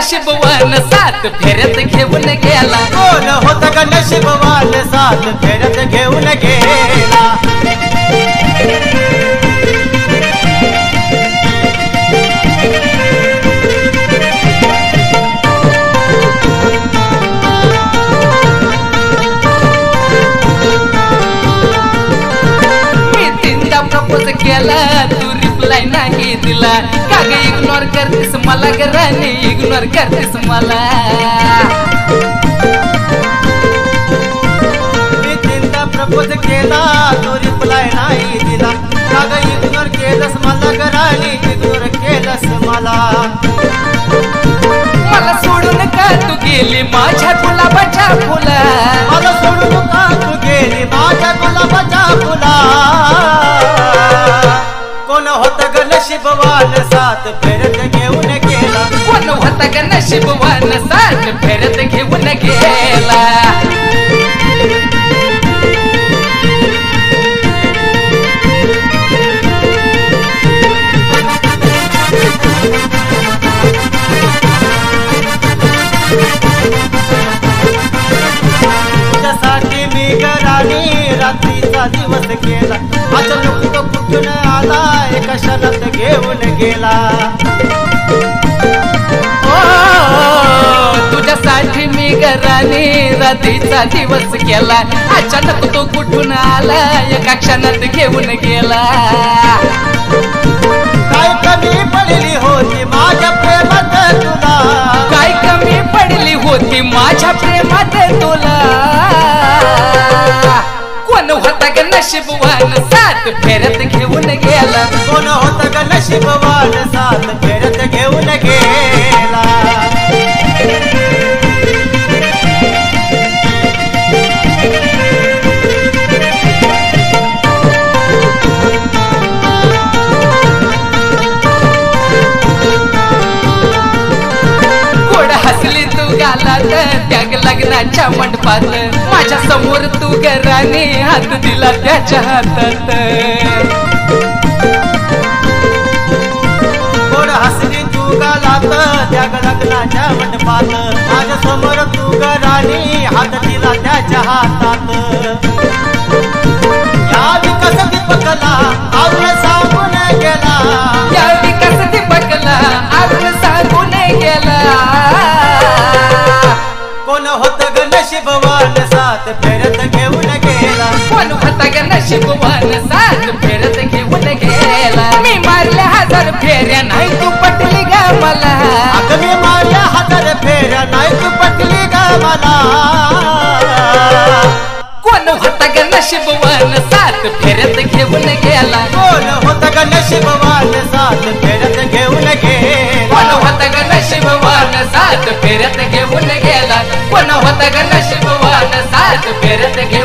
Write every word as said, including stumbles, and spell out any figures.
नशीबवान सात फेऱ्यात घेऊन गेला कोण होता ग नशीबवान सात फेऱ्यात घेऊन गेला प्रपोज केला तू रिप्लाय नाही दिला का ग इग्नोर करतेस मला ग राणी इग्नोर करतेस मला मी तीनदा प्रपोज केला तू रिप्लाय नाही दिला का ग इग्नोर केलंस मला ग राणी इग्नोर केलंस मला मला सोडून का तू गेली माझ्या गुलाबाच्या फुला मला सोडून का तू गेली माझ्या गुलाबाच्या फुला कोण होता ग नशीबवान सात फेऱ्यात घेऊन गेला कोण होता ग नशीबवान सात फेऱ्यात घेऊन गेला तुझ्यासाठी मी घराणी रात्रीचा दिवस केला अचानक तो कुठून आला एका क्षणात घेऊन गेला तुझ्यासाठी मी घराने रात्रीचा दिवस केला अचानक तो कुठून आला एका क्षणात घेऊन गेला काय कमी पडली होती माझ्या प्रेमात तुला काय कमी पडली होती माझ्या प्रेमात तुला कोण होता ग नशीबवान सात फेऱ्यात घेऊन गेला कोण होता ग नशीबवान सात फेऱ्यात घेऊन गेला गालात त्याग लग्नाच्या मंडपात माझ्या समोर तू घराने हात दिला त्याच्या हातात कोण हसली तू गालात त्याग लग्नाच्या मंडपात माझ्या समोर तू घराने हात दिला त्याच्या हातात या विकास दीपकला आपण सांगून गेला या विकास दीपकला आपण सांगून गेला कोण होत ग नशीबवान सात फेऱ्यात घेऊन गेला कोण होता ग नशीबवान सात फेऱ्यात घेऊन गेला मी मारल्या हजार फेऱ्या नाही तू पटली ग मला अगं मी मारल्या हजार फेऱ्या नाही तू पटली ग मला कोण होता ग नशीबवान सात फेऱ्यात घेऊन गेला कोण होत ग नशीबवान सात फेऱ्यात घेऊन गेला कोण होता ग नशीबवान सात फेऱ्यात घेऊन गेला कोण होता ग नशीबवान सात फेऱ्यात